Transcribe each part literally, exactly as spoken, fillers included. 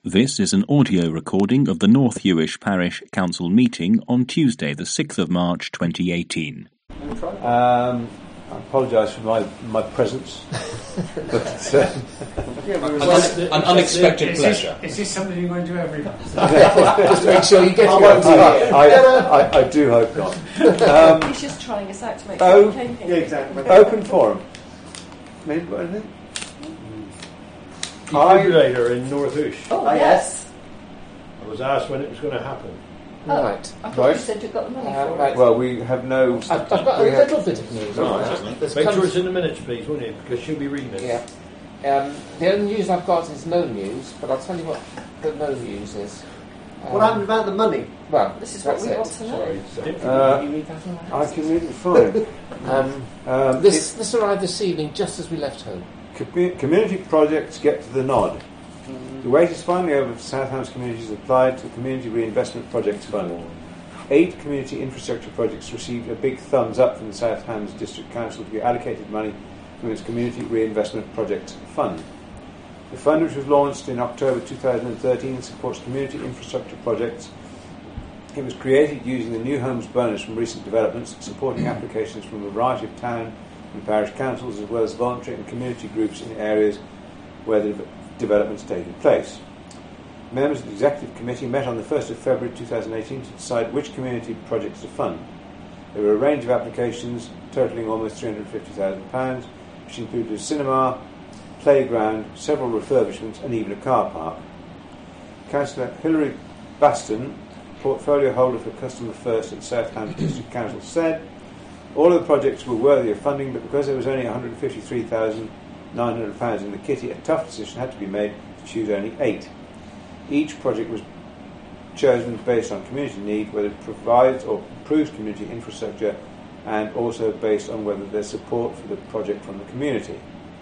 This is an audio recording of the North Hewish Parish Council meeting on Tuesday, the sixth of March, twenty eighteen. Um, I apologise for my, my presence. but, uh, yeah, an, an unexpected is pleasure. This, is this something you're going to do every month? Just make sure you get I, it. I, I, I do hope not. Um, He's just trying us out to make sure oh, we came here. yeah, exactly. Open forum. Maybe got anything? Defibrillator in North Ush. Oh, yes. I was asked when it was going to happen. Oh, Right. I thought Right. you said you got the money Uh, for right. it. Well, we have no. I've, I've got a we have- little bit of news on Right, that. There's Make come- sure it's in the minutes, please, won't you? Because she'll be reading it. Yeah. Um, the only news I've got is no news, but I'll tell you what the no news is. Um, What happened about the money? Well, This is what that's we it. want to know. Sorry. Uh, Can you read that all right? I can read it fine. Um, Um, this this arrived this evening just as we left home. Commu- community projects get to the nod. The wait is finally over for Southampton communities applied to the Community Reinvestment Projects Fund. Eight community infrastructure projects received a big thumbs up from the Southampton District Council to be allocated money from its Community Reinvestment Projects Fund. The fund, which was launched in October two thousand thirteen, supports community infrastructure projects. It was created using the New Homes bonus from recent developments, supporting applications from a variety of town and parish councils, as well as voluntary and community groups in areas where the developments taking place. Members of the Executive Committee met on the first of February two thousand eighteen to decide which community projects to fund. There were a range of applications totalling almost three hundred fifty thousand pounds, which included a cinema, playground, several refurbishments and even a car park. Councillor Hilary Baston, portfolio holder for Customer First at Southampton District Council, said all of the projects were worthy of funding, but because there was only one hundred fifty-three thousand nine hundred pounds in the kitty, a tough decision had to be made to choose only eight. Each project was chosen based on community need, whether it provides or improves community infrastructure, and also based on whether there's support for the project from the community.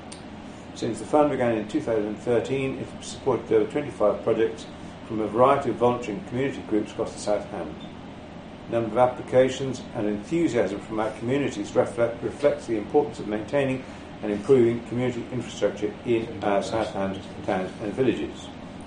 Since the fund began in two thousand thirteen, it has supported over twenty-five projects from a variety of voluntary and community groups across the South Hand. The number of applications and enthusiasm from our communities reflect, reflects the importance of maintaining and improving community infrastructure in our South Hand towns and villages.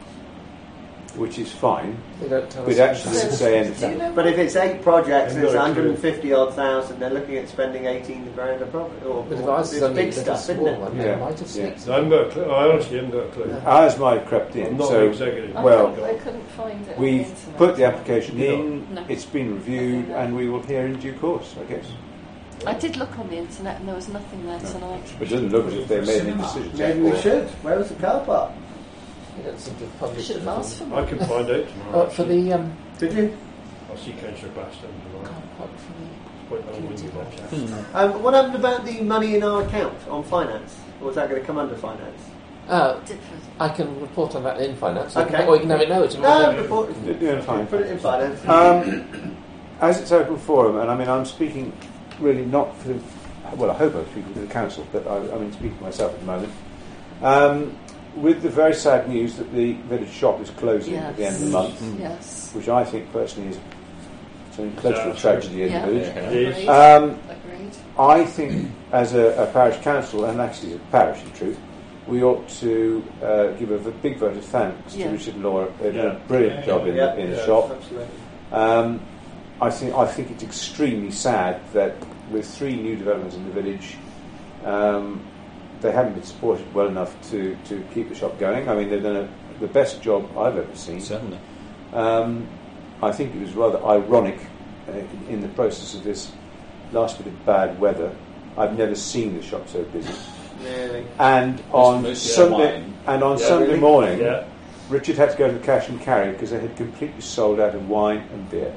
Which is fine, They don't tell but us it actually anything. doesn't say Do you anything. know But if it's eight projects and They've it's got a one hundred fifty odd thousand, they're looking at spending eighteen grand a profit. Or, But if or ours is it's only a big little stuff, isn't small it? one, Yeah. they might have Yeah. sneaked I haven't got a clue. I honestly haven't got a clue. Ours might have crept I'm in, not so an executive. I well, couldn't- I couldn't find it. on we've the internet. put the application in, No. it's been reviewed, and we will hear in due course, I guess. I did look on the internet and there was nothing there tonight. But it doesn't look as if they made any decisions. Maybe we should. Where was the car park? They don't seem to have I published should have anything. asked for I more. can find out tomorrow. Uh, for the um, Did you? I'll see Councillor Baston tomorrow. car park for the It's quite long-winded, that chat. Um, what happened about the money in our account on finance? Or is that going to come under finance? Uh, Did for- I can report on that in finance. Okay. Or you can have it now No, tomorrow. report, Yeah, fine. put it in finance. Um, as it's open forum, and I mean, I'm speaking really not for the, well, I hope I'm speaking for the council, but I, I mean, speaking for myself at the moment. Um, with the very sad news that the village shop is closing Yes. at the end of the month, Yes. which I think personally is something close to a Yeah. tragedy in Yeah. the village. It is. Agreed. Um, Agreed. I think, as a, a parish council, and actually as a parish in truth, we ought to uh, give a v- big vote of thanks Yeah. to Richard and Laura. They've done Yeah. a brilliant job in, Yeah. the, in the Yeah. shop. Absolutely. Um, I think I think it's extremely sad that with three new developments in the village, um, they haven't been supported well enough to, to keep the shop going. I mean, they've done a, the best job I've ever seen. Certainly. Um, I think it was rather ironic uh, in, in the process of this last bit of bad weather. I've never seen the shop so busy. Really? And on mostly Sunday wine. and on Yeah, Sunday really? morning, Yeah. Richard had to go to the cash and carry because they had completely sold out of wine and beer.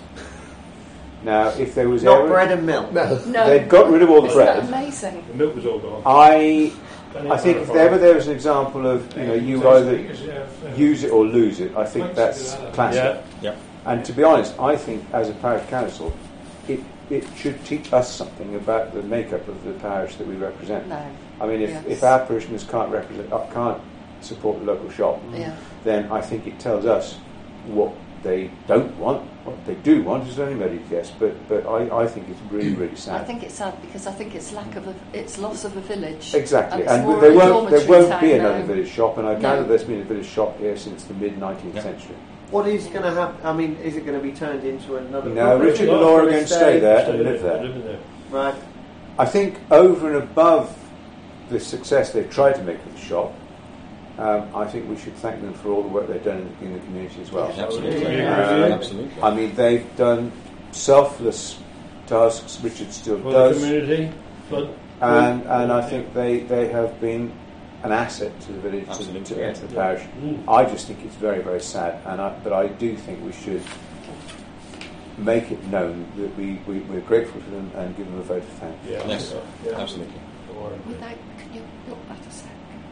Now, if there was Not ever, bread and milk. No. No. they'd got rid of all the Isn't that bread. amazing? The milk was all gone. I, Can I think if ever there was an example of, you know, you either use it or lose it, I think that's classic. Yeah. Yeah. And to be honest, I think as a parish council, it it should teach us something about the makeup of the parish that we represent. No. I mean, if, Yes. if our parishioners can't represent, uh, can't support the local shop, Yeah. then I think it tells us what they don't want. What they do want is anybody, yes, but but I, I think it's really really sad. I think it's sad because I think it's lack of a, it's loss of a village. Exactly, and, and, it's more there of a won't there dormitory won't be town another now. village shop, and I No. gather there's been a village shop here since the mid nineteenth Yeah. century. What is going to happen? I mean, is it going to be turned into another? No, property? Richard and Laura are going to stay there Stay and live there. Live in there. Right. I think over and above the success they've tried to make with the shop, um, I think we should thank them for all the work they've done in, in the community as well. Absolutely. Yeah. Absolutely. I mean, they've done selfless tasks, Richard still For the does, community, flood. and and I think they, they have been an asset to the village, to, Absolutely. to, Yeah. to the Yeah. parish. Mm. I just think it's very, very sad, and I, but I do think we should make it known that we, we, we're grateful to them and give them a vote of thanks. Yeah, Yes, yeah. absolutely. Don't worry. Without, can you look back a sec?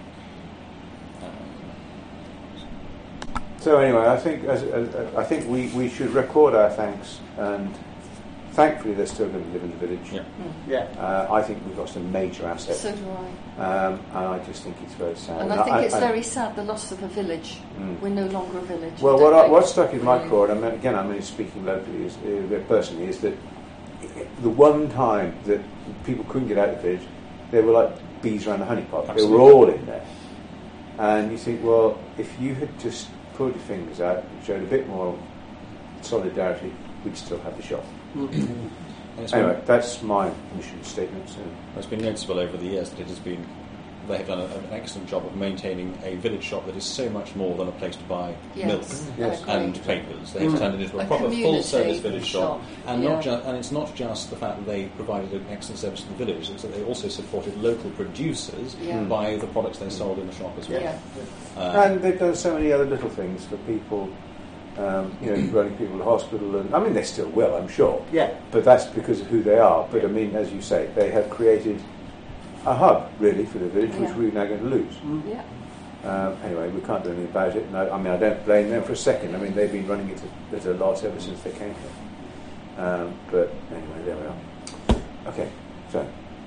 So anyway, I think as, as, I think we, we should record our thanks, and thankfully they're still going to live in the village. Yeah. Yeah. Uh, I think we've got some major assets, So do I. um, and I just think it's very sad. And I think it's I- very sad, the loss of a village. Mm. We're no longer a village. Well, I what, don't I, think- what stuck in my Mm. craw, and I mean, again, I'm only speaking locally, is, uh, personally, is that the one time that people couldn't get out of the village, they were like bees around the honey pot. They Absolutely. were all in there. And you think, well, if you had just pulled your fingers out and showed a bit more solidarity, we'd still have the shop. And it's Anyway, been, that's my mission statement. So. it's been noticeable over the years that it has been, they have done a, an excellent job of maintaining a village shop that is so much more than a place to buy Yes, milk Yes. I agree. and papers. They've Mm. turned it into a, A proper community full-service village shop, shop, and yeah. not just and it's not just the fact that they provided an excellent service to the village; it's that they also supported local producers Yeah. by the products they sold in the shop as well. Yeah. Uh, And they've done so many other little things for people, um, you know, running people to hospital, and I mean, they still will, I'm sure. Yeah. But that's because of who they are. But I mean, as you say, they have created a hub, really, for the village, which Yeah. we're now going to lose. Yeah. Um, anyway, we can't do anything about it. And I, I mean, I don't blame them for a second. I mean, they've been running it at a loss ever since they came here. Um, but anyway, there we are. Okay, so.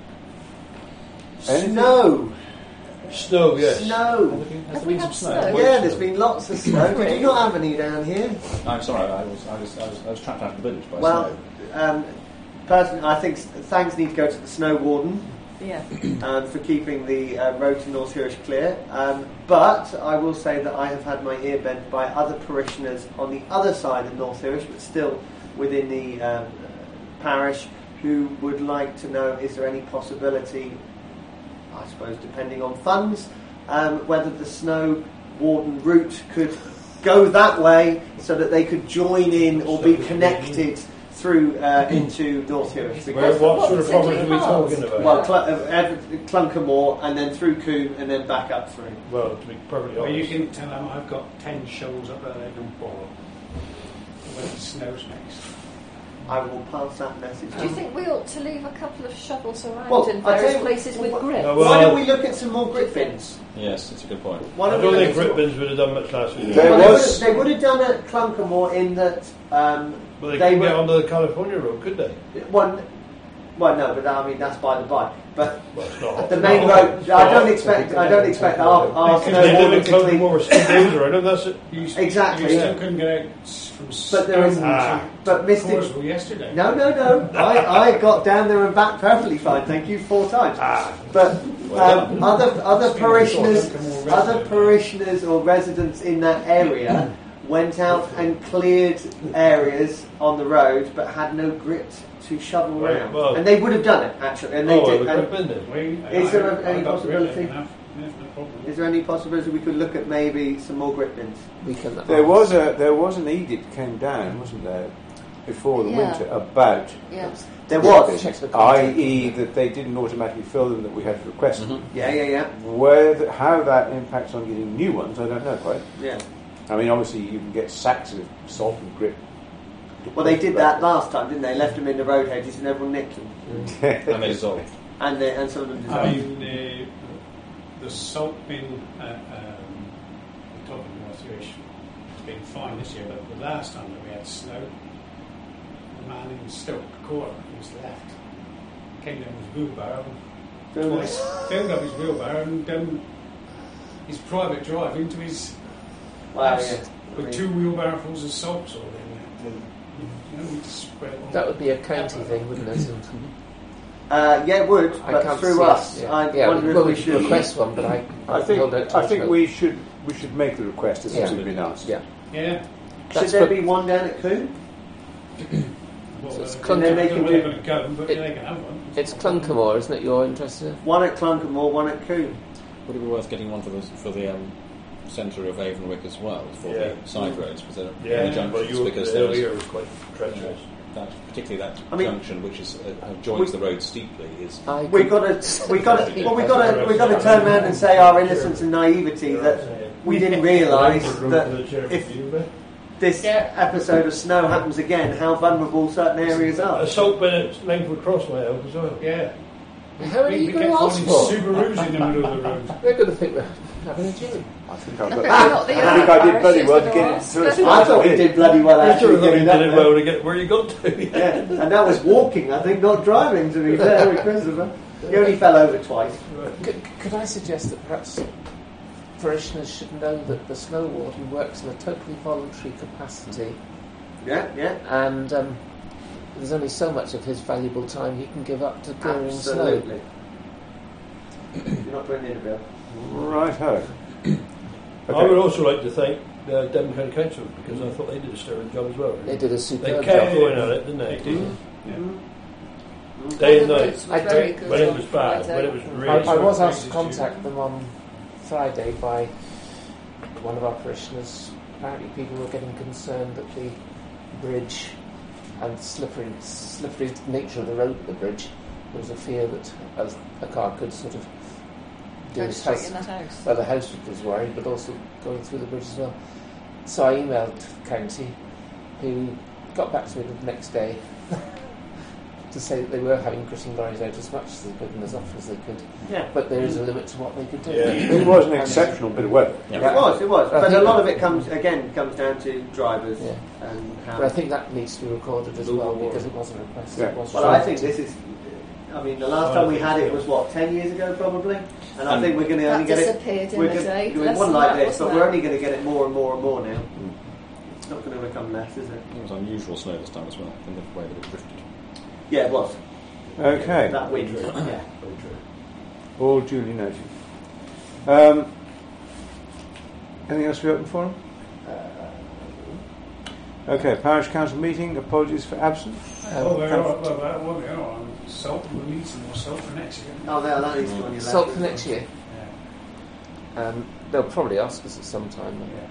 Anything? Snow. Snow, yes. Snow. has there Have been we some had snow? snow? Yeah, there's been lots of snow. Did you not have any down here? I'm sorry, I was, I was, I was, I was trapped out of the village by Well, snow. um, personally, I think s- thanks need to go to the snow warden Yeah. um, for keeping the uh, road to North Hirish clear. Um, but I will say that I have had my ear bent by other parishioners on the other side of North Hirish, but still within the um, parish, who would like to know, is there any possibility, I suppose depending on funds, um, whether the snow warden route could go that way so that they could join in or be connected through uh, into North Hirish. Where, what sort of What's property are it we in talking Hearts? about? Well, Cl- uh, Ev- Clunkermore, and then through Coombe, and then back up through. Well, to be perfectly Well, honest. you can tell them I've got ten shovels up there they can borrow when it snows next. I will pass that message Do you on. think we ought to leave a couple of shovels around Well, in I tell various you- places with well, grip? No, Why well- don't we look at some more grit bins? Yes, it's a good point. Why I don't don't we look think at some- Gripbins would have done much last week. There Well, they was- would have- they would have done at Clunkermore in that um, But they, they couldn't were get onto the California road, could they? one. Well, no, but I mean that's by the by. But Well, it's not. the main road, I don't expect, I don't expect our, our Because snow they warden didn't to come clean. more speed around them, that's it. You, s- Exactly. You still couldn't get out s- from But there is- Stone Ah. to But Mister Causeway yesterday. No, no, no. I, I got down there and back perfectly fine. Thank you four times. Ah. But um, other other It's been parishioners, short, more other resident. parishioners or residents in that area went out and cleared areas on the road, but had no grit to shovel Right, around. well- and they would have done it actually. And they Oh, well, did. the And Gripbin then. We, Is there I- any I got possibility? rid of enough. Yes, no problem. is there any possibility we could look at maybe some more grit bins? We can. There was a there was an edict came down, wasn't there, before the Yeah. winter about, Yeah. There that was. Check the i content. e that they didn't automatically fill them, that we had to request them. Yeah, yeah, yeah, Whether, how that impacts on getting new ones, I don't know quite. yeah. I mean, obviously you can get sacks of salt and grit. Well, they did that last time, didn't they? Left them in the road hedges and everyone nicked them. And they dissolved. And they, and some of them I dissolved. mean, uh, the salt bin at um, the top of North Irish has been fine this year, but the last time that we had snow, the man in Stoke Court, who was left, came down with his wheelbarrow twice, filled up his wheelbarrow and done his private drive into his Wow, house. yeah. With two wheelbarrows of salt sort of thing. You know, we just spread it on. That would be a county thing, wouldn't it? Uh, yeah, it would, I but can't through see us. it, yeah. I yeah, wonder well, if we we should. request one, but I, I think hold out I think hope. we should we should make the request as Yeah. it's been asked. Yeah. Yeah. Should That's there what- be one down at Coombe? Well, So it's uh, clunky. I don't know where And then they can they're do- going to go, but It- they can have one. It's Clunkamore, isn't it? You're interested in? One at Clunkamore, one at Coombe. Would it be worth getting one for the for the um, centre of Avonwick as well, for Yeah. the side roads, because they're Yeah, in the well, junctions, you because there earlier is was quite treacherous. that, particularly that I mean- junction which is uh, uh, joins We- the road steeply is. I We could- got to, we got to, well, we got to, we got to turn around and say our innocence and naivety that we didn't realise that if this Yeah. episode of snow happens again, how vulnerable certain areas A are. salt bin at Langford Cross my house as well. Yeah. How are we, you we going get to ask finding for? Subarus in the middle of the road. They're going to think we're having a gym. I think I've No, got. but you're not the I think I only did bloody parishes well to that get are it asked. to us. I thought we did bloody well I'm actually sure that we getting did up it there. well to get where you got to. Yeah, and that was walking, I think, not driving, to be fair with Christopher. He only fell over twice. Could, could I suggest that perhaps parishioners should know that the snow warden works in a totally voluntary capacity, Yeah, yeah. and um, there's only so much of his valuable time he can give up to clearing snow. Absolutely. You're not putting in a bill. Right ho. I would also like to thank the Devon County Council, because I thought they did a sterling job as well. They did a They superb kept job. going at it, didn't they? They did. Mm. Day and All the night. roads were I very don't- good When it on was bad, Friday. when it was I, really I was Really asked to sorry. contact them on Friday by one of our parishioners. Apparently people were getting concerned that the bridge and slippery, slippery nature of the road at the bridge, there was a fear that a, a car could sort of do Go its straight house. in that house. Well, the house was worried, but also going through the bridge as well. So I emailed the county, who got back to me the next day to say that they were having crushing lorries out as much as they could and as often as they could. Yeah. But there is a limit to what they could do. Yeah. It was an exceptional bit of weather. Yeah. It was, it was. I But a think- lot of it comes, again, comes down to drivers Yeah. and how... But I think that needs to be recorded as Blue well War. because it was a request. Yeah. It was Well, I raised. think this is... I mean, the last time we had it was, what, ten years ago, probably? And I And think we're going to only That get it... disappeared in We're a gonna, day. it Less wasn't than like that, this, but wasn't we're it? only going to get it more and more and more now. It's not going to become less, is it? It was unusual snow this time as well, in the way that it drifted. Yeah, it was. Okay. That wind. Very true. Yeah. Very true. All duly noted. Um, anything else we open for? Okay, parish council meeting. Apologies for absence. Oh, they're all, well, well, well, they're all on salt, we're meeting more salt for next year. Oh, there, that needs to go on your left. Salt for next year. Yeah. Um, they'll probably ask us at some time. Yeah.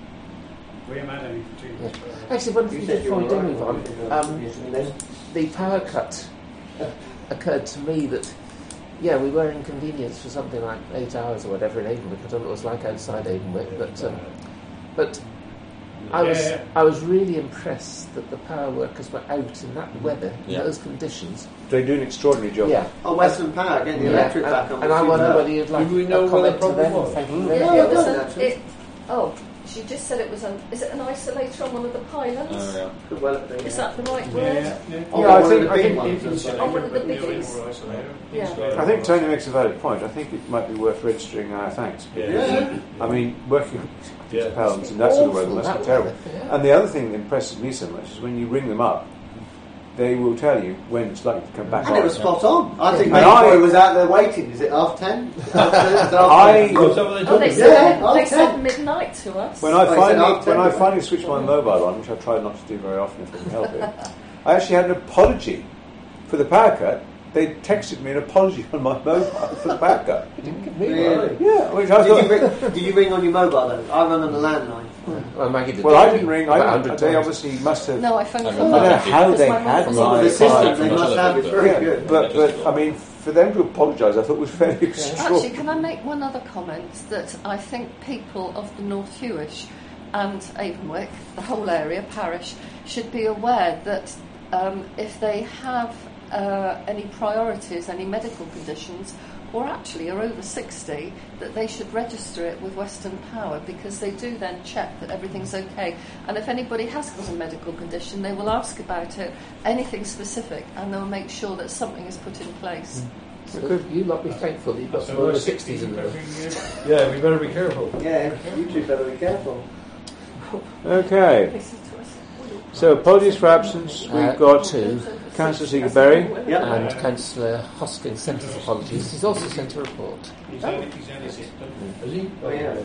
We haven't had any for two years. but, uh, Actually, one You thing said you before we were do all move on, right. um, the power cut occurred to me that, yeah, we were inconvenienced for something like eight hours or whatever in Avonwick. I don't know what it was like outside Avonwick, but um, but I was Yeah. I was really impressed that the power workers were out in that weather, in Yeah. those conditions. They do an extraordinary job. Yeah. Oh, Western Power, getting the Yeah, electric and, back on. and I was wonder superb. whether you'd like Do we a know where the comment to problem them. was? Thank you Mm. very Yeah, much. Yeah, there was yeah, a, actually. it, oh, she just said it was an. Is it an isolator on one of the pylons? Oh, yeah. Could well have been. Is yeah. that the right word? yeah, yeah. Oh, Yeah, I one think- of the I big think ones. It's that's Oh, right. one of the insulator, but biggies. more isolator. Yeah. Insulator. I think Tony makes a valid point. I think it might be worth registering our thanks. Yeah. I mean, working Yeah. with pounds and that sort of weather Awful, must be that terrible. weather, yeah. And the other thing that impresses me so much is when you ring them up, they will tell you when it's likely to come back And on. it was spot on. I think And maybe I- I was out there waiting. Is it half ten? Half ten? Is it half I- ten? Oh, is that what they Oh, told they you? said, Yeah, they I'll said tell. midnight to us. When I Oh, he said finally after when I ten. finally switched my mobile on, which I try not to do very often if I can help it, I actually had an apology for the power cut. They texted me an apology on my mobile for the power cut. Really? Yeah, which I Did you, thought. ring, did you ring on your mobile though? I run on the landline. Well, Maggie did. Well, I didn't ring. I About didn't, one hundred they times. obviously must have. No, I phoned I from don't I don't know mum. how Because they my mum had was Some my of the system file. they must have is very Yeah, good. but but I mean, for them to apologise, I thought was fairly Actually, extraordinary. can I make one other comment that I think people of the North Hewish and Avonwick, the whole area, parish, should be aware that um, if they have uh, any priorities, any medical conditions, or actually are over sixty, that they should register it with Western Power because they do then check that everything's okay. And if anybody has got a medical condition, they will ask about it, anything specific, and they'll make sure that something is put in place. So you lot be thankful that you've got So some over we're sixties in there. every year. Yeah, we better be careful. Yeah, you two better be careful. Okay. So apologies for absence. We've Uh, got two. Councillor Seagerberry. Yep. And Councillor Hoskins sent his apologies. He's also sent a report. He's only, he's only sick, don't Is he? Oh, yeah.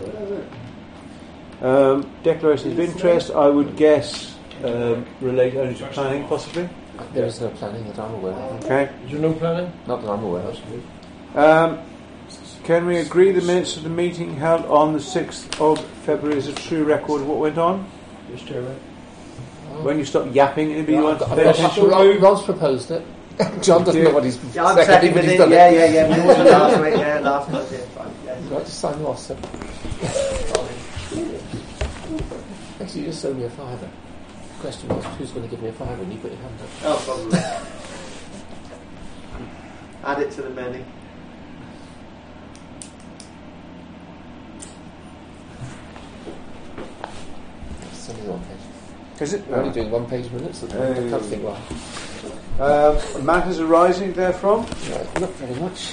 Um, declarations of interest, I would guess, um, relate only to planning, possibly. There is no planning that I'm aware of. Okay. Is there no planning? Not that I'm aware of. Um, can we agree the minutes of the meeting held on the sixth of February is a true record of what went on? Yes, Chairman. When you stop yapping, anybody wants to I've pay got- attention? Rob- Rob's proposed it. John doesn't know what he's Yeah, I'm seconding, second but with he's it. done Yeah, it. yeah, yeah. We ordered last week. Yeah, last month. Yeah, fine. Yeah. You've got to sign the Wasp. Actually, you just owe me a fiver. The question was, who's going to give me a fiver? And you put your hand up. Oh, probably. Add it to the menu. It's only one page. Is it? We're only doing one page minutes at the moment. I can't think why. Um, matters arising therefrom? Right, not very much.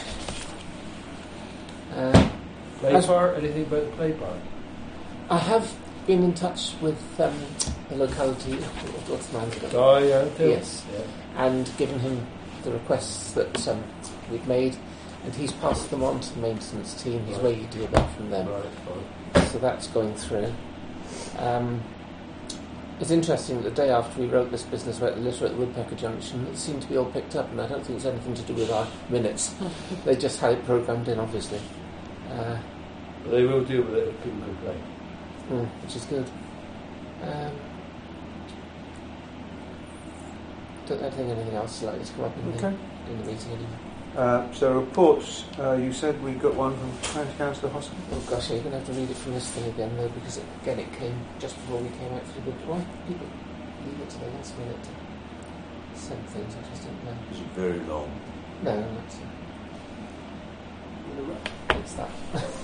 Uh, Play As- park? Anything about the play park? I have been in touch with um, the locality. What's the man's name? Oh, yeah. Phil? Yes. Yeah. And given him the requests that um, we've made, and he's passed them on to the maintenance team. He's Right. waiting to hear back from them. Right, fine. So that's going through. Um, it's interesting that the day after we wrote this business about the litter at the Woodpecker Junction, it seemed to be all picked up, and I don't think it's anything to do with our minutes. They just had it programmed in, obviously, uh, They will deal with it if people complain. mm, which is good. Um, don't I think anything else likely to come up in, Okay. the, in the meeting anymore. Uh, so reports, uh, you said we got one from County Councillor Hoskins. Oh gosh, you're going to have to read it from this thing again though, because it, again it came just before we came out for the good. Why people leave it to the last minute to send things? I just don't know. Is it very long? No, not so. It's that.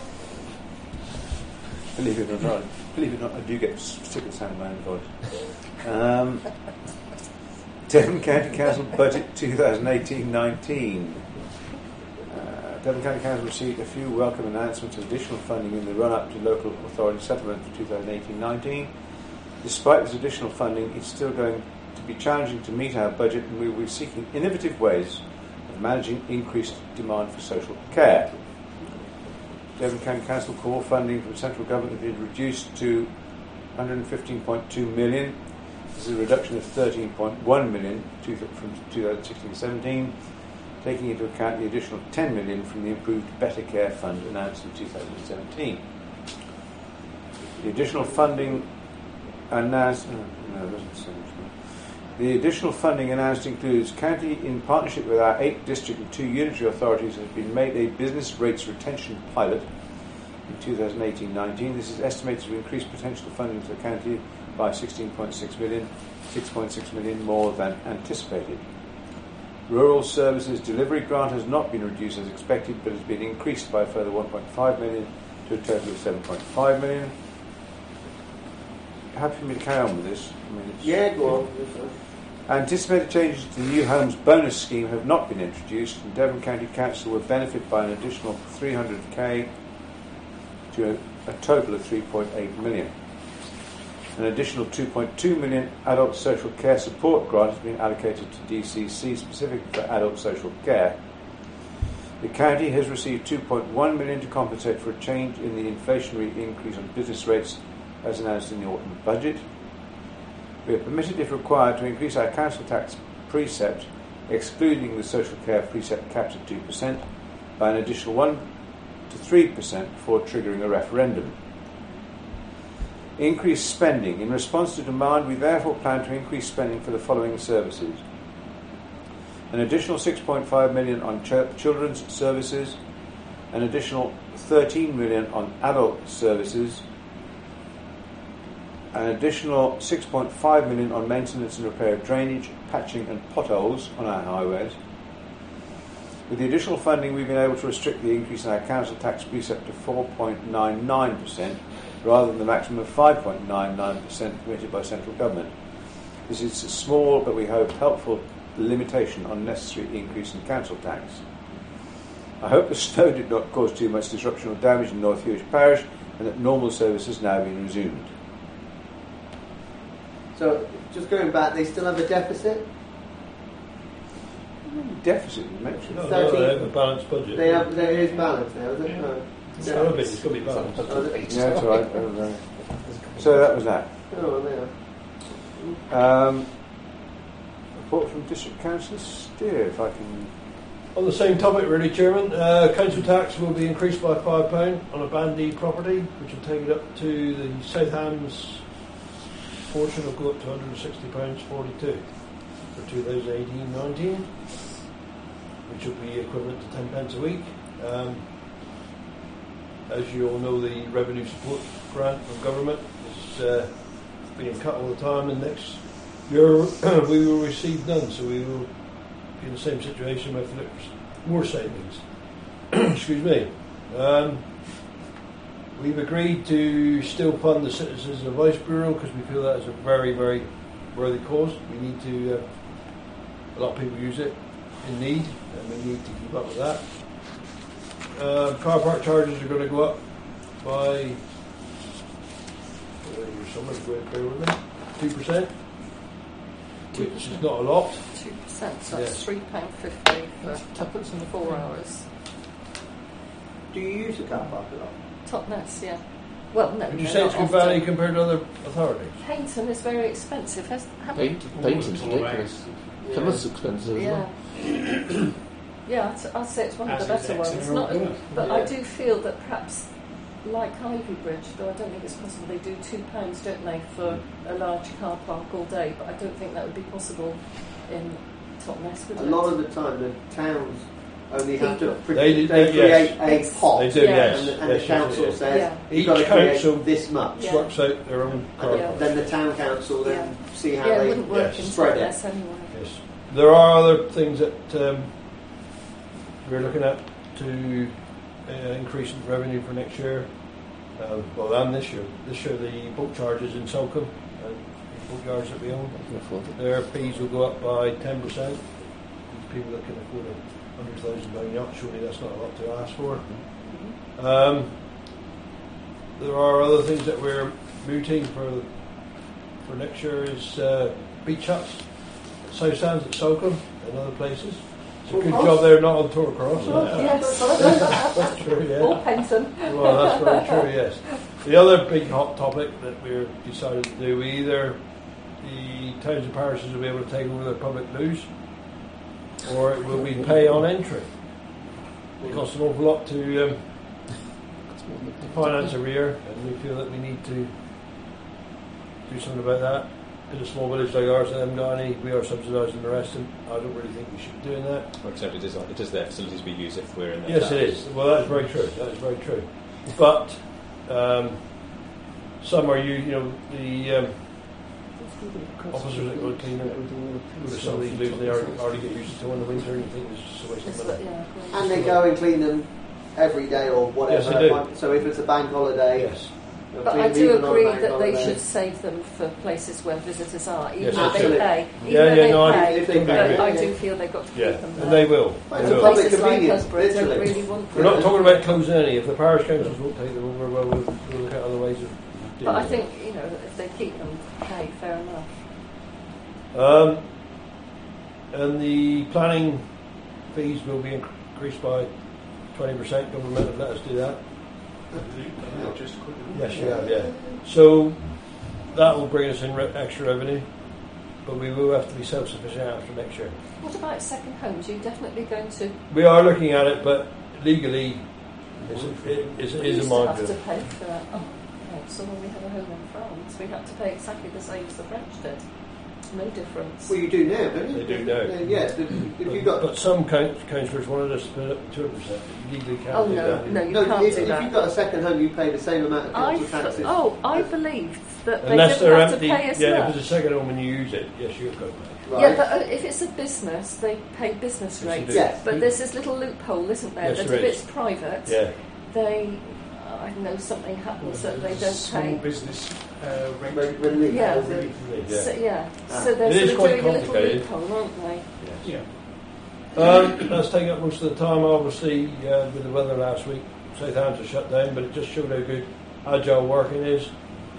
Believe it or not, believe it or not, I do get sick of the sound of my own voice. Um, Devon County Council Budget twenty eighteen nineteen. Uh, Devon County Council received a few welcome announcements of additional funding in the run-up to local authority settlement for twenty eighteen nineteen. Despite this additional funding, it's still going to be challenging to meet our budget, and we will be seeking innovative ways of managing increased demand for social care. Devon County Council core funding from central government has been reduced to one hundred fifteen point two million. This is a reduction of thirteen point one million from twenty sixteen seventeen, taking into account the additional ten million from the improved Better Care Fund announced in two thousand seventeen. The additional funding announced. No, it doesn't say much more. The additional funding announced includes county, in partnership with our eight district and two unitary authorities, has been made a business rates retention pilot in twenty eighteen nineteen. This is estimated to increase potential funding to the county by sixteen point six million, six point six million more than anticipated. Rural Services Delivery Grant has not been reduced as expected, but has been increased by a further one point five million to a total of seven point five million. Happy for me to carry on with this? I mean, it's Yeah, go on. Anticipated changes to the New Homes Bonus Scheme have not been introduced, and Devon County Council will benefit by an additional three hundred k to a, a total of three point eight million. An additional two point two million adult social care support grant has been allocated to D C C specifically for adult social care. The county has received two point one million to compensate for a change in the inflationary increase on business rates as announced in the autumn budget. We are permitted, if required, to increase our council tax precept, excluding the social care precept capped at two percent, by an additional one to three percent before triggering a referendum. Increased spending. In response to demand, we therefore plan to increase spending for the following services. An additional six point five million on ch- children's services, an additional thirteen million on adult services, an additional six point five million on maintenance and repair of drainage, patching and potholes on our highways. With the additional funding, we've been able to restrict the increase in our council tax precept to four point nine nine percent rather than the maximum of five point nine nine percent permitted by central government. This is a small, but we hope helpful, limitation on necessary increase in council tax. I hope the snow did not cause too much disruption or damage in North Hewish Parish and that normal service has now been resumed. So, just going back, they still have a deficit? Deficit you mentioned. No, no, thirteen. they have a balanced budget. They have, there is balance now, is it? Yeah. No. It's got to be, it's got to be balanced. Oh, is it? Yeah, that's all right. That was, uh, so that was that. Oh, there. Um, report from District Councillor Steer, if I can. On the same topic, really, Chairman, uh, council tax will be increased by five pounds on a Band D property, which will take it up to the South Hams portion will go up to one hundred sixty pounds forty-two for two thousand eighteen nineteen, which will be equivalent to ten pence a week. Um, as you all know, the revenue support grant from government is uh, being cut all the time, and next year we will receive none, so we will be in the same situation with more savings. Excuse me. Um, we've agreed to still fund the Citizens Advice Bureau because we feel that is a very, very worthy cause. We need to, uh, a lot of people use it in need, and we need to keep up with that. Uh, car park charges are going to go up by, someone's going to bear with me, two percent, which is not a lot. Two percent, so that's Yes. three pound fifty for tuppence in four hours. Do you use the car park a lot? Totnes, yeah. Well, no. Would you no, say not it's good often. value compared to other authorities? Paynton is very expensive. Has, haven't Paint, painting's ridiculous. Plymouth's expensive as Yeah. well. Yeah, I'd, I'd say it's one of As the is better ones. Exeter Not, or Plymouth. but I Yeah. do feel that perhaps, like Ivy Bridge, though I don't think it's possible, they do two pounds, don't they, for a large car park all day. But I don't think that would be possible in Totnes, would A it? lot of the time, the towns only have to pre- They they, do- they- create yes. a pot, They do, Yeah. yes. and, the, and yes, the yes, council yes. says Yeah. you've Each got to create council this much. Yeah. Works out their own car Yeah. park. Then the town council then see how yeah, it they wouldn't work yes, in spread it. Totnes anyway. Yes. There are other things that um, we're looking at to uh, increase the revenue for next year. Uh, well, and this year. This year, the boat charges in Solcombe, and the boat yards that we own, I can afford it. their fees will go up by ten percent. These people that can afford a one hundred thousand pound yacht, surely that's not a lot to ask for. Um, there are other things that we're mooting for for next year is uh, beach huts, at South Sands at Solcombe and other places. It's a good Tour job they're not on Tour Cross. Oh, yes. That's true, yeah. Or Paynton. Well, that's very true, yes. The other big hot topic that we're decided to do, either the towns and parishes will be able to take over their public loos, or it will be pay on entry. It costs an awful lot to, um, to finance every year, and we feel that we need to do something about that. In a small village like ours, they haven't got any. We are subsidising the rest, and I don't really think we should be doing that. Well, except it is, it is their facilities we use if we're in their Yes, town. it is. Well, that is very true. That is very true. But um, some are, you, you know, the um, officers that go to clean them, go to some of these loos, they are already get used to it in the winter, and you think it's just a waste It's of like, money. yeah, and they go and clean them every day or whatever. Yes, they do. So if it's a bank holiday, Yes. they'll But clean I them do even on a agree bank that they holiday. should save them for places where visitors are, even Yes, though they absolutely. pay. Even Yeah, though yeah, they no, I pay, if they but pay, I yeah. do feel they've got to Yeah, keep them and there. they will. Well, They it's a will. public Places like convenience, Husborough don't literally. really want We're them. not talking about closing any. If the parish councils won't take them over, well, we'll, we'll look at other ways of doing But I it. think, you know, if they keep them, pay, fair enough. Um, and the planning fees will be increased by twenty percent. Government have let us do that. Yeah, just quickly. Yes, you have, yeah. So that will bring us in re- extra revenue, but we will have to be self-sufficient after next year. What about second homes? Are you definitely going to... We are looking at it, but legally, it's a, it, it's, We it is used a to have to minefield. pay for that. Oh, no, so when we had a home in France, we had to pay exactly the same as the French did. No difference. Well, you do now, don't you? They do now. Yeah, yeah, if, if But, you've got but some coun- councillors wanted us to put it up to two percent. You legally can't Oh, do no, that. no, you no, can't if, do if that. you've got a second home, you pay the same amount of I council taxes. th- oh, I believed that they Unless didn't they're have empty. to pay as Yeah, much. if it's a second home and you use it, yes, you've got to pay. Right. Yeah, but uh, if it's a business, they pay business Yes, they rates. do. Yes. But there's this little loophole, isn't there? Yes, that there if is. it's private, Yeah. they, uh, I know something happens that they don't Small pay. business uh, rate. Re- relief. Yeah. Relief. Yeah. So, yeah. Ah. So they're It is sort of quite doing a little complicated. loophole, aren't they? Yeah. Um, that's taking up most of the time, obviously, uh, with the weather last week. Southampton shut down, but it just showed how good agile working is.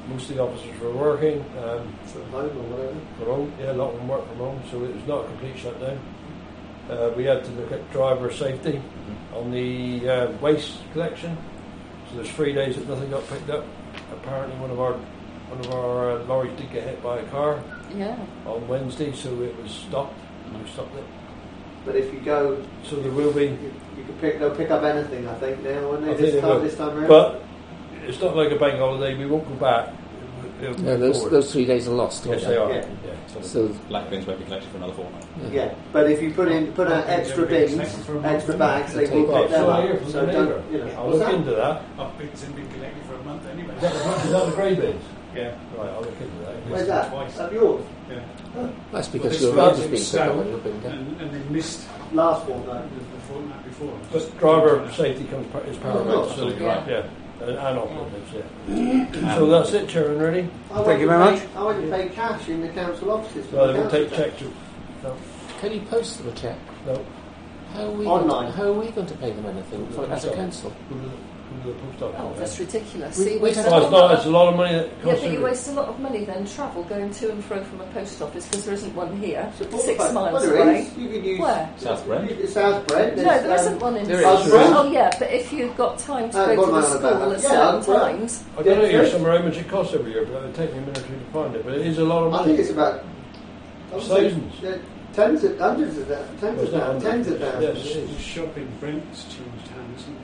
most of the officers were working. Um, From home or whatever. from home, yeah, a lot of them work from home, so it was not a complete shutdown. Uh, we had to look at driver safety Mm-hmm. on the uh, waste collection. So there's three days that nothing got picked up. Apparently, one of our one of our uh, lorries did get hit by a car Yeah. on Wednesday, so it was stopped. And we stopped it. But if you go, So there will be, you, you can pick. They'll pick up anything. I think now, won't I they? think This they time, will. this time around. but it's not like a bank holiday. We won't go back. It'll be No, those, forward. those three days are lost. Yes, aren't they are. Yeah. Yeah. So, So- the black bins won't be collected for another fortnight. Yeah, but if you put in put out extra bins, extra bags, they will Well, pick them so I hear up. from So the don't, neighbour. you know. I'll What's look that? into that. Our bins have been collected for a month anyway. Is that the, is that the grey bins? Yeah, Right, I'll look into that. Where's that? Twice. That's yours. yeah. That's Well, because this your was road has in been put Slough, on your bin down. and, and they missed Last fortnight. the, the fortnight before. But driver safety comes par- is paramount. Oh, so absolutely yeah, right. yeah, and, and operatives, yeah. So that's it, Chairman. Ready? I Thank went you to very pay- much. I went to pay cash in the council offices. for No, the they won't council take tax. check. To, no, Can you post them a check? no. How are we Online. Going to, how are we going to pay them anything for, as a council? Go to the, go to the post office. Oh, that's ridiculous. We- So you we waste have- a Well, lot it's not. of- It's a lot of money that Yeah, costs. but you everybody. waste a lot of money then travel going to and fro from a post office because there isn't one here, Support six post. miles Well, there away. is. You can use Where? South Brent. It's South Brent. No, There's, there um, isn't one in there is. South Brent? Oh, yeah, but if you've got time to Uh, go what to am I the on school about? at Yeah, certain Brent. times, I don't know. Yeah, You're sure. somewhere how much it costs every year, but it'll take me a minute or two to find it. But it is a lot of I money. think it's about I would say, Thousands. uh, tens of hundreds of thousands, tens Well, of it's not thousands, tens of hundreds. thousands. Yes, it is. The shop in Brent's changed hands. And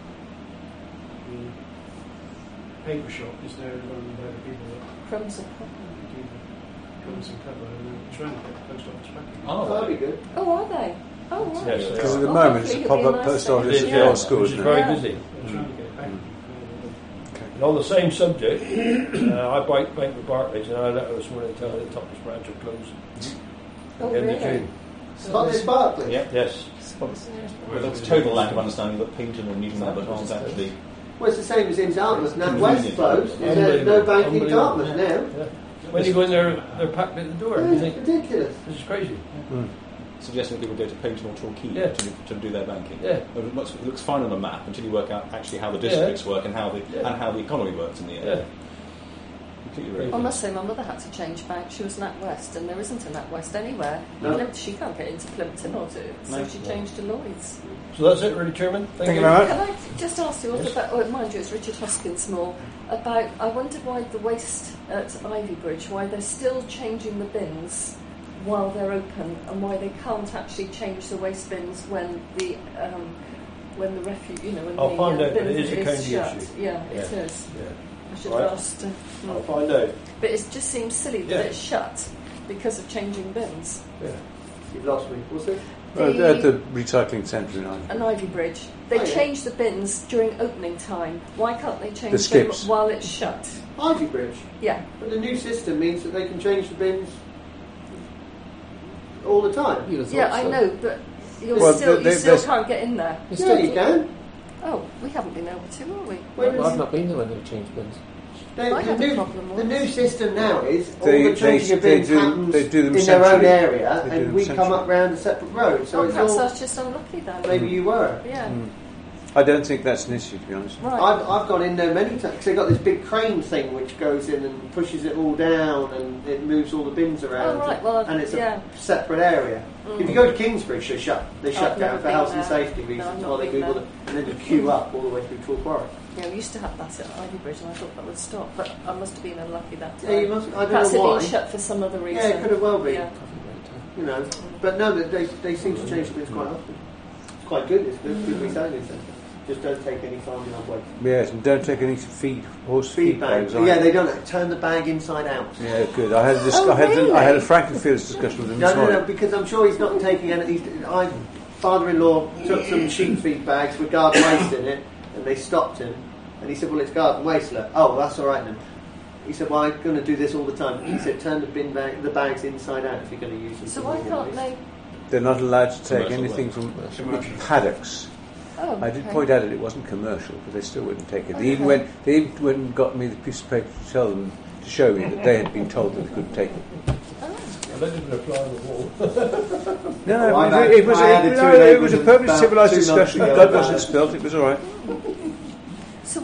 the paper shop is now run by the people that crumbs and copper. do the guns and cover, and it's run by the post office back. Oh, That'd be good. Oh, are they? Oh, right. Yes, they Because are. at the Oh, moment hopefully it's a it'll be a pop-up nice post thing. office It is, at yeah, your which school, is isn't very it? busy. They're trying to get it back. And on the same subject, uh, I bank, bank with Barclays, and I let us morning tell me the Totnes branch will close Oh, at the end of really? June. Not this Barclays. yeah. Yes. Well, there's a total lack of understanding that Paynton and Newton Abbott aren't actually. Well, it's the same as in Dartmouth. Now Convenient. West closed. There's Unbelievable. no bank in Unbelievable. Dartmouth now. Yeah. When you go in there, they're packed at the door. And you It's think, ridiculous. this is crazy. Suggesting people go to Paynton or Torquay Yeah. to, to do their banking. Yeah. It looks, it looks fine on a map until you work out actually how the districts work and how the Yeah. and how the economy works in the area. Yeah. Completely right. I must say, my mother had to change bank. She was NatWest, and there isn't a NatWest anywhere. No. Plymouth, she can't get into Plimpton or to, so No. she changed to Lloyd's. So that's it, really, Chairman. Thank, Thank you very much. Can I just ask you also Yes. about, oh, mind you, it's Richard Hoskins more, about, I wondered why the waste at Ivy Bridge, why they're still changing the bins while they're open, and why they can't actually change the waste bins when the um, when the refuge, you know, when I'll the find uh, out, but bin it is a county shut. issue. Yeah, it Yeah. is. Yeah. I should Right. have asked. Uh, I'll mm. find out. But it just seems silly that Yeah. it's shut because of changing bins. Yeah. You've lost me. What's it? Well, The- at the recycling centre in Ireland. An Ivy Bridge. They Oh, yeah. change the bins during opening time. Why can't they change The them skips. while it's shut? Ivy Bridge. Yeah. But the new system means that they can change the bins all the time. You'd have Yeah, thought I so. know, but you're Well, still, they- you still there's- can't get in there. It's Yeah, still- you can. Oh, we haven't been able to, have we? Where Well, is I've it? not been there when they've changed bins. They, I the, had a new, problem the once. new system now is all They- the changing they- of they bins do- happens they do them in their own centrally. area, They do and them we come centrally. up round a separate road. So Oh, it's perhaps I all. was just unlucky then. Maybe you were. Yeah. Mm. I don't think that's an issue, to be honest. Right. I've, I've gone in there many times because they've got this big crane thing which goes in and pushes it all down and it moves all the bins around. Oh, right, well, and it's yeah. a separate area. Mm. If you go to Kingsbridge, they shut. They shut I've down never for been health and there. safety No, reasons I've not while they been Google there. it, and then you queue up all the way through Tool Quarry. Yeah, we used to have that at Ivy Bridge, and I thought that would stop, but I must have been unlucky that time. Yeah, you must. I don't Perhaps know it why. been shut for some other reason. Yeah, it could have well been. Yeah. You know, but no, they they seem to change the bins quite often. It's quite good. It's good, good recycling centre. Just don't take any farming on waste. Yes, and don't take any feed, horse feed, Feed bags. bags. Yeah, either. they don't turn the bag inside out. Yeah, good. I had, this, Oh, I, had really? I had a Frankenfield's discussion with him No, this no, no, morning. because I'm sure he's not taking any. He's, I, father-in-law took some sheep feed bags with garden waste in it, and they stopped him. And he said, "Well, it's garden waste." Look. Oh, that's all right then. He said, "Well, I'm going to do this all the time." He said, "Turn the bin bag, the bags inside out if you're going to use them." So for why moving can't waste." they... They're not allowed to take Commercial anything work. from paddocks. Oh, I did okay. point out that it wasn't commercial, but they still wouldn't take it. They even Okay. went. They even went and got me the piece of paper to tell them to show me that they had been told that they couldn't take it. Oh. And they didn't apply on the wall. No, Oh, no, I it, had- it was. I had It, a no, two it was a neighbours perfectly about civilised two months discussion. ago Blood about wasn't it. spilt. It was all right. So what... The,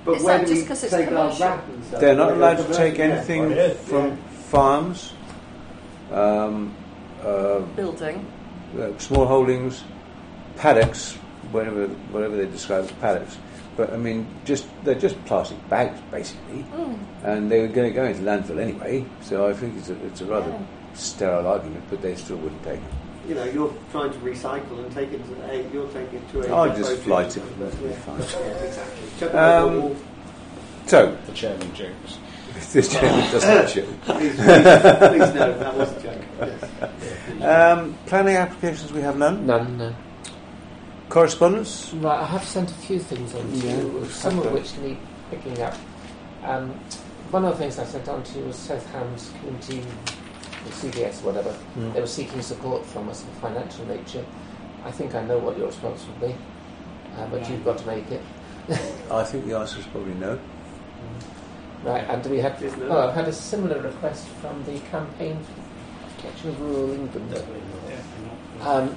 But Is where that do we just 'cause it's take our commercial? wrap and stuff? They're not Like allowed a to take commercial- anything Yeah. from Yeah. farms, um, uh, Building. uh, small holdings, paddocks, whatever whatever they describe as paddocks. But I mean, just they're just plastic bags basically, Mm. and they were going to go into landfill anyway. So I think it's a, it's a rather Yeah. sterile argument, but they still wouldn't take it. You know, you're trying to recycle and take it to A. You're taking it to A. I'll just flight it. Yeah, Fine. yeah, exactly. Chuck it Um, over the wall. So The chairman jokes. this chairman doesn't chew. Please, please, please no, that was a joke. Yes. Um, planning applications we have none. None, no. Correspondence. Right, I have sent a few things on to Yeah, you, we'll some have of that. which need picking up. Um, one of the things I sent on to you was South Hams Community, or C D S, whatever. Mm. They were seeking support from us of a financial nature. I think I know what your response would be, uh, but you've got to make it. I think the answer is probably no. Right, and do we have? Yes, no. Oh, I've had a similar request from the Campaign for Protection of Rural England. Um,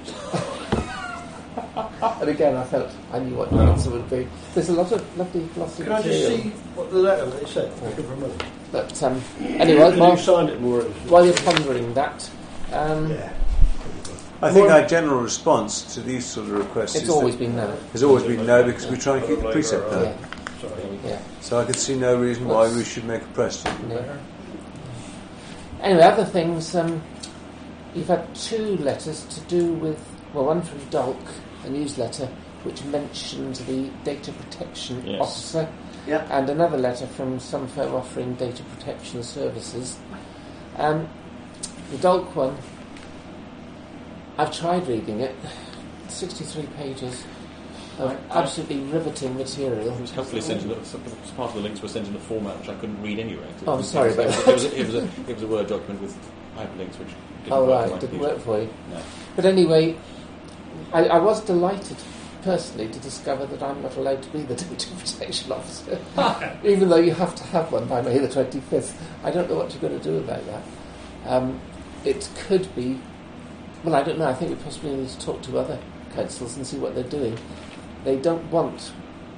and again, I felt I knew what the answer would be. There's a lot of lovely glossy Can I just material. see what the letter they said? Right. Give them a minute. But um, anyway, Can while, you signed it more? while you're pondering that, um, Yeah. I think More- our general response to these sort of requests it's is always that been no. has always been no, because we try and keep the precept Yeah, down. Sorry. yeah. So I could see no reason why we should make a precedent. No. Anyway, other things. Um, you've had two letters to do with, well, one from Dolk, a newsletter, which mentioned the data protection Yes. officer, Yeah. and another letter from some firm offering data protection services. Um, the Dolk one, I've tried reading it. sixty-three pages of I- I- absolutely riveting material. It was helpfully sent in the, some part of the links were sent in a format which I couldn't read anyway. Oh, I'm sorry it was, about it was, it was, a, it was a Word document with hyperlinks which didn't Oh, work on right, my didn't computer. work for you. No. But anyway, I, I was delighted personally to discover that I'm not allowed to be the data protection officer, even though you have to have one by May the twenty-fifth. I don't know what you're going to do about that. Um, it could be, well, I don't know, I think we possibly need to talk to other councils and see what they're doing. They don't want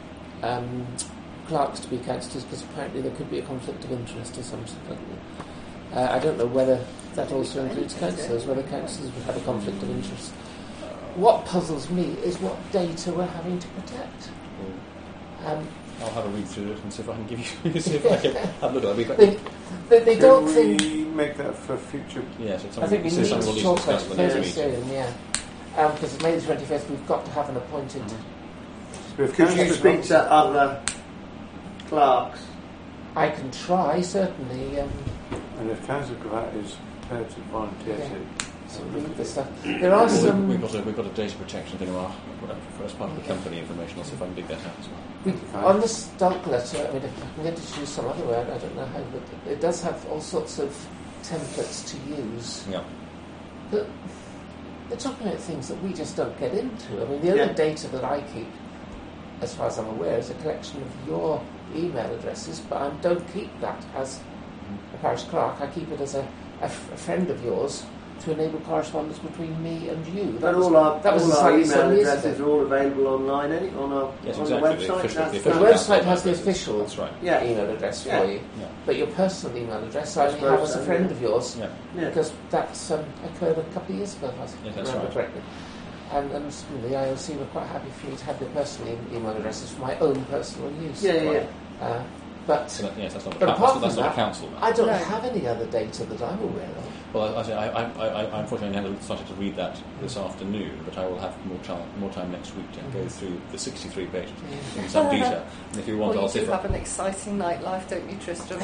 um, clerks to be councillors because apparently there could be a conflict of interest or something. Uh, I don't know whether that also includes councillors, whether councillors would have a conflict of interest. What puzzles me is what data we're having to protect. Um, I'll have a read through it and see if I can give you see if I can have a look at it. they they, they Can don't we think. make that for future? Yes, it's I think we it's need something to we'll talk about discuss it at the next fairly meeting. soon, yeah. Because May the twenty-fifth, we've got to have an appointed. If Could you councillors speak want- to other clerks? I can try, certainly. Um, And if Councillor Gravatt is prepared to volunteer Yeah. to... to read the stuff. There are Well, we- some. We've got a we've got a data protection thing on our as part of the company information. I'll see if I can dig that out as well. We, on the Stunk letter, I mean, if I can get it to use some other word, I don't know how, but it does have all sorts of templates to use. Yeah. But they're talking about things that we just don't get into. I mean, the only Yeah. data that I keep, as far as I'm aware, is a collection of your email addresses, but I don't keep that as a parish clerk. I keep it as a, a, f- a friend of yours to enable correspondence between me and you. But was- all our, that was all our decided email some years addresses ago. are all available online any, on our Yes, on exactly. the The website. official- That's the The official fine. website has the addresses. official That's right. Yeah. email address Yeah. for you, Yeah. but your personal email address I I only have as a suppose so, friend yeah. of yours, Yeah. Yeah. because that's um, occurred a couple of years ago, if I Yes, that's remember right. correctly. And, and the I O C were quite happy for me to have their personal e- email addresses for my own personal use. Yeah, yeah, yeah. Uh, but So that, yes, that's not a But council. apart That's from not a that, council. I don't No. have any other data that I'm aware of. Well, I, I, say I, I, I, I unfortunately haven't started to read that this afternoon, but I will have more time, more time next week to go through the sixty-three pages in some detail. And if you want, Well, I'll you see do if I, have an exciting nightlife, don't you, Tristram?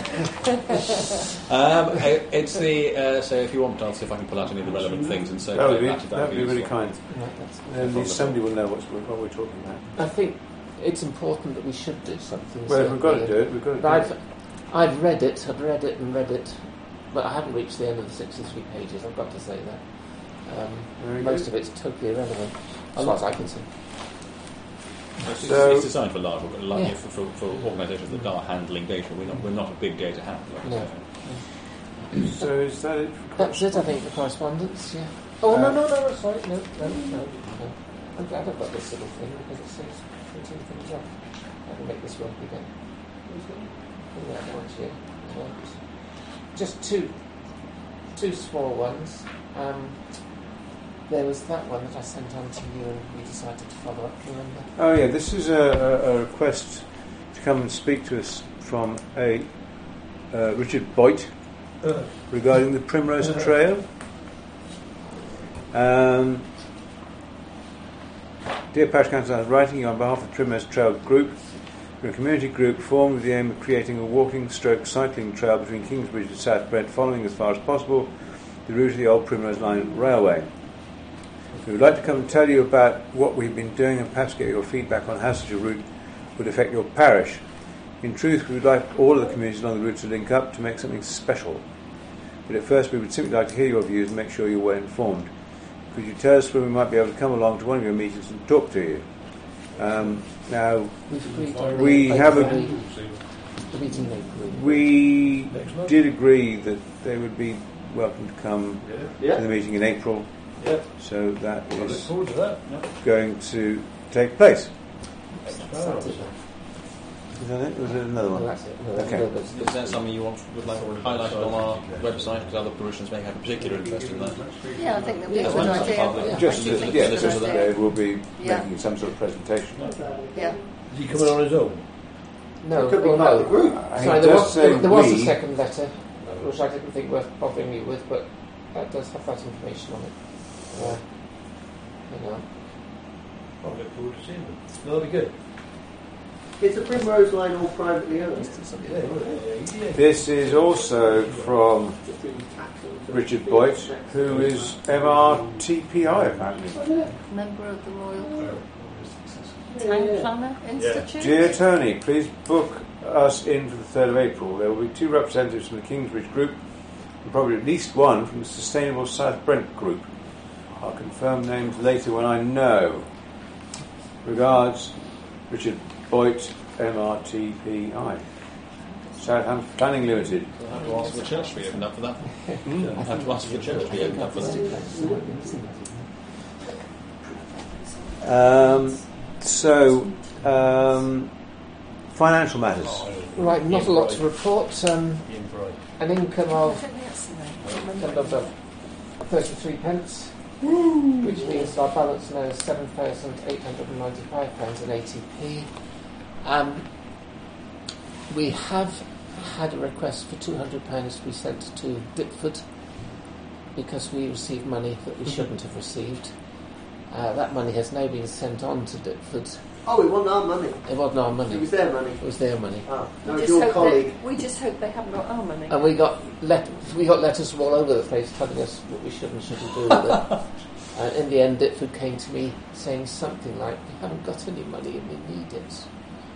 um, I- it's the uh, so if you want, I'll see if I can pull out any of the relevant things and so That would be, that, that would be really kind. Right, that's, Then at least somebody will know what's, what we're talking about. I think it's important that we should do something. Well, if we've got to certainly. do it, we've got to do But I've, it. I've read it, I've read it and read it, but I haven't reached the end of the sixty-three pages, I've got to say that. Um, Very most good. of it's totally irrelevant, as far as I can see. It's, So- it's designed for large, org- like, Yeah. for, for, for organisations that are handling data. We're not we're not a big data handler. No. So is that it for That's it, I think, for correspondence, yeah. Oh, no, Uh, no, no, no, sorry, no, no, no, no. I'm glad I've got this little thing, because it saves printing things off. I can make this work again. Yeah, actually, yeah. Just two, two small ones. Um, there was that one that I sent on to you, and we decided to follow up. Do you remember? Oh yeah, this is a, a, a request to come and speak to us from a uh, Richard Boyd Uh, regarding the Primrose Trail. Um, Dear Parish Council, I was writing you on behalf of the Primrose Trail Group. We're a community group formed with the aim of creating a walking stroke cycling trail between Kingsbridge and South Brent, following as far as possible the route of the old Primrose Line Railway. We would like to come and tell you about what we've been doing and perhaps get your feedback on how such a route would affect your parish. In truth, we would like all of the communities along the route to link up to make something special. But at first we would simply like to hear your views and make sure you're well informed. Could you tell us when we might be able to come along to one of your meetings and talk to you? Um, now, We've agreed on we the have a, April- the meeting in April. we Next month? did agree that they would be welcome to come yeah. to the meeting in April, Yeah. so that I look is forward to that. going to take place. That's it. Is that it? Was there another Well, one? that's it. No, Okay. no, there's- Is that something you want would like highlighted on our website? Because other parishioners may have a particular interest in that. Yeah, I think that'd be Yeah, a good well, idea. public. Yeah, Just I do that, think yeah, it's a just good that idea. they will be Yeah. making some sort of presentation. Yeah. Is he coming on his own? No, It could be well, part no. of the group. Sorry, It there does was, say there, there was a we. second letter, which I didn't think worth bothering you with, but that does have that information on it. Uh, you know. I look forward to seeing them. That'll be good. Is the Primrose Line all privately owned? Yeah, yeah, yeah. This is also from Richard Boyd, who is M R T P I apparently. Member of the Royal Town Planner Institute. Dear Tony, please book us in for the third of April. There will be two representatives from the Kingsbridge Group and probably at least one from the Sustainable South Brent Group. I'll confirm names later when I know. Regards, Richard Boyd, M R T P I. Southampton Planning Limited. We'll have to ask for the church to be opened up for that. We'll have to ask for the church to be opened up for that. Um, so, um, financial matters. Right, not a lot to report. Um, Ian Bright. an income I of don't think that's the name. ten of of thirty-three pence, which means our balance now is seven thousand eight hundred and ninety-five pounds and eighty p. Um, we have had a request for two hundred pounds to be sent to Dipford because we received money that we shouldn't have received. Uh, that money has now been sent on to Dipford. Oh, it wasn't our money. It wasn't our money. It was their money. It was their money. Oh, We no, it's just, your hope colleague. they, we just hope they haven't got our money. And we got let we got letters from all over the place telling us what we should and shouldn't do with it. And in the end, Ditford came to me saying something like, "We haven't got any money and we need it."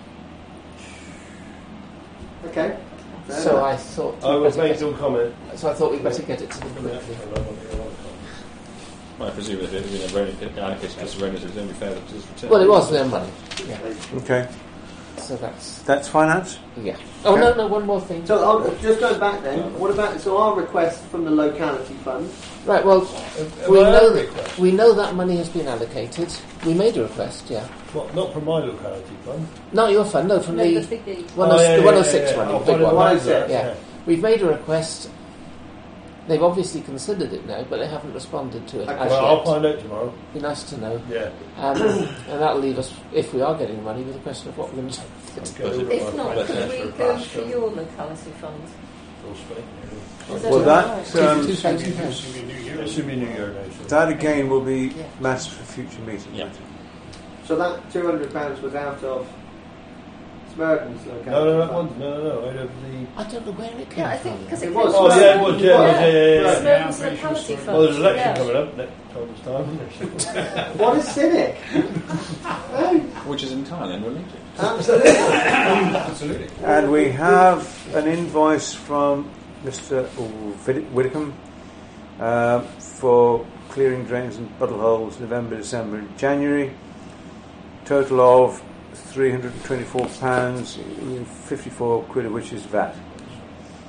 Okay. Fair So enough. I thought, I we'd will better make get- some comment. so I thought we'd better get it to them quickly. Well, I presume if it had been a relative, allocated to a relative, it's only fair that it is returned. Well, it was their money. Yeah. Okay, So that's that's finance. yeah. Oh no, no, one more thing. So oh, just going back then, what about so our request from the locality fund? Right. Well, Am we I know a that request? we know that money has been allocated. We made a request. Yeah. What, not from my locality fund. Not your fund. No, from No, the the biggie. one Oh, oh- yeah, the yeah, one oh six yeah, one, yeah. the Oh, big one one. one oh six, Yeah. We've made a request. They've obviously considered it now, but they haven't responded to it Okay. as Well, yet. I'll find out tomorrow. Be nice to know. Yeah. Um, and that'll leave us, if we are getting money, with the question of what we're going to do with it. Okay. If not, But could that's we for a go pass, for so- your locality fund? Full speed. Is Well, right? that um, Two thousand pounds. It should be New Year now. that again will be Yeah. matters for future meetings. Yeah. won't it? So that two hundred pounds was out of Smerdon's locality. No, no, that fund. one. No, no, no. Out of the. I don't know where it came Yeah, I from. think because It it was. came Oh, from yeah, it was. Yeah, it was. Yeah, yeah, yeah. Smerdon's Yeah, I'm pretty sure locality Smerdon- fund. Well, there's an election yeah. coming up next time, time. What a cynic! Which is entirely unrelated. Absolutely. Absolutely. And we have an invoice from Mister Whit- Whitcomb uh, for clearing drains and puddle holes November, December and January. Total of three hundred and twenty-four pounds, fifty-four quid of which is V A T.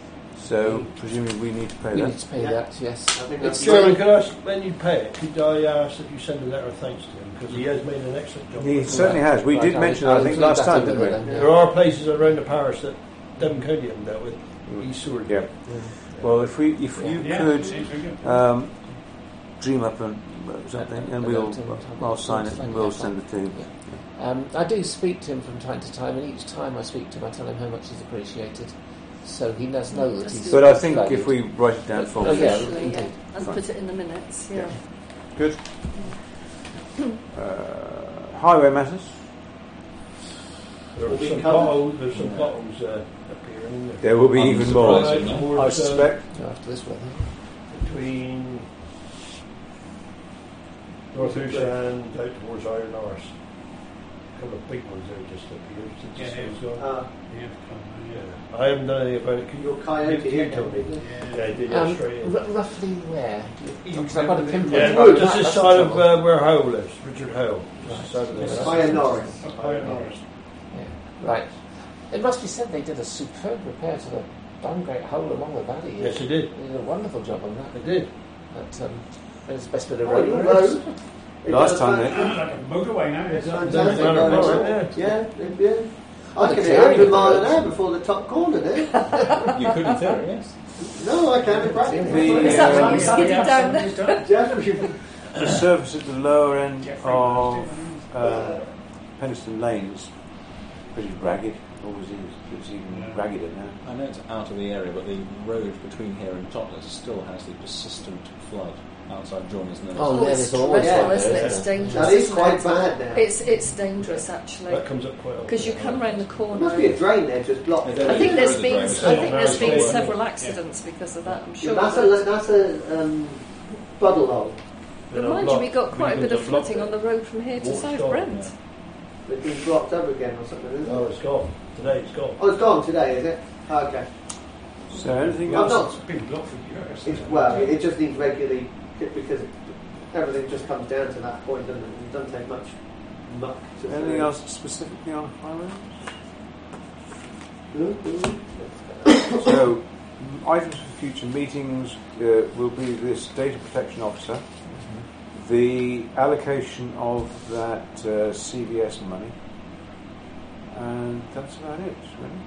So presumably we need to pay We that. need to pay Yeah. that, yes. I think It's that's Chairman, could I ask, when you pay it, could I ask that you send a letter of thanks to him, because he has made an excellent job. He certainly has. We Right, did I'll- mention I'll that, I think, include last that time, in didn't with we? it then, yeah. There are places around the parish that Devon County haven't dealt with. He's sorted. Yeah. Well, if we, if you Yeah, could seems very good. um, dream up and uh, something, and And we'll, I'll do it. I'll sign it and we'll send it to him. Um, I do speak to him from time to time, and each time I speak to him, I tell him how much he's appreciated. So he does know that he's. But I think valued. if we write it down for Oh, yeah. Officially, indeed. yeah, and Fine. put it in the minutes. Yeah. Good. Uh, highway matters. There are Will be some covered. potholes, there's some potholes uh, appearing there. There will be I'm even more, surprised. Right, no? towards, I um, suspect. After this weather. between North Usha and out towards Iron Norris. A couple of big ones there just appeared since Yeah, the yeah. snow's gone. Uh, Yeah, come on, yeah. Yeah. I haven't done anything about it. Can your you, coyote you here, told me? yeah. Yeah, I did Um, yeah, straight in. r- roughly where? You Because I've got a remember pinpoint. the- Yeah, Wood, just that- this that's the side of trouble. uh, where Howe lives, Richard Howe. Just this side of Right. the Fire Norris. Up high at Norris. Yeah. Right. It must be said they did a superb repair to the Bungate hole along the valley. Yes, they did. They did a wonderful job on that. They did. But, um, it's the best bit of Oh, road. your there is. road. It Last does time that- they- It's like a motorway now. It's It's fantastic. Down the going road, on. yeah. Yeah, yeah. Oh, I the can clearing hit one hundred of mile the an roads. hour before the top corner there. You could in theory, yes. No, I can in practice. The, Is that uh, what you skidded down there? Just- The surface at the lower end Jeffrey of Road. uh, Penistone Lane's pretty ragged. Always is. It's even Yeah. raggeder now. I know it's out of the area, but the road between here and Totnes still has the persistent flood outside Johnny's Nose. Oh, Oh, yeah, it's there's always dreadful, one isn't there, it? It's isn't it? dangerous. That is isn't quite it? bad now. It's it's dangerous actually That comes up quite often. because you come round the corner. There must be a drain there just blocked. Yeah, I there think is- there's there been is a I drain. think there's been Yeah. several accidents because of that. I'm Yeah, sure. that's a but- that's a um, puddle hole. Then But I've mind you, blocked- we got quite a because bit of I've blocked flooding it. on the road from here to Water's South gone, Brent. yeah. It's been blocked up again or something, isn't No, it? it's gone. Today it's gone. Oh, it's gone today, is it? Okay. So anything I'm else? not. It's been blocked for years. It's, well, it, it just needs regularly because it, everything just comes down to that point, doesn't it? It doesn't take much muck to. Anything else specifically on highways? Mm-hmm. So, items for future meetings uh, will be this data protection officer, the allocation of that uh, C V S money, and that's about it, really.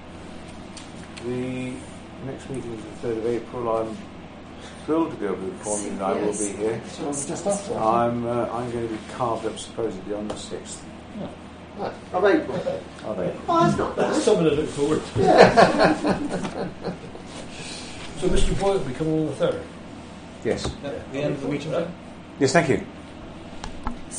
The next meeting is the third of April. I'm thrilled to be able to inform you that I will Yes. be here. So it's just after. I'm uh, I'm going to be carved up supposedly on the sixth Right. Of April. of April. Oh, that's not That's bad. something to look forward to. Yeah. So Mister Boyd will be coming on the third. Yes. The end of the meeting, then? Yes, thank you.